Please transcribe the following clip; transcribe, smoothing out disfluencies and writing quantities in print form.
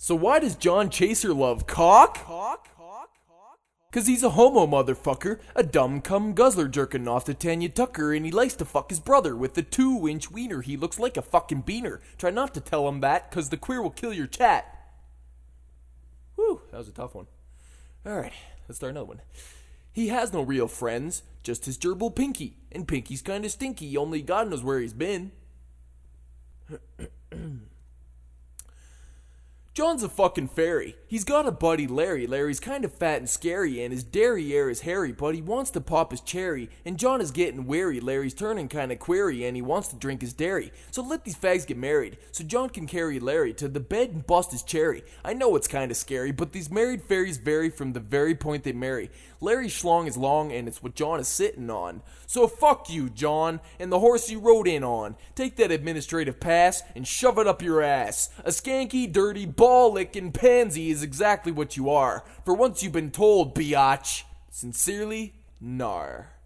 So why does John Chaser love cock? Cause he's a homo motherfucker, a dumb cum guzzler jerking off to Tanya Tucker, and he likes to fuck his brother with the 2-inch wiener. He looks like a fucking beaner. Try not to tell him that, cause the queer will kill your chat. Whew, that was a tough one. Alright, let's start another one. He has no real friends, just his gerbil Pinky, and Pinky's kinda stinky, only God knows where he's been. John's a fucking fairy. He's got a buddy Larry. Larry's kind of fat and scary, and his derriere is hairy, but he wants to pop his cherry. And John is getting wary. Larry's turning kinda query, and he wants to drink his dairy. So let these fags get married, so John can carry Larry to the bed and bust his cherry. I know it's kinda scary, but these married fairies vary from the very point they marry. Larry's schlong is long, and it's what John is sitting on. So fuck you, John, and the horse you rode in on. Take that administrative pass and shove it up your ass. A skanky, dirty, ball-licking pansy is exactly what you are. For once you've been told, biatch. Sincerely, Nar.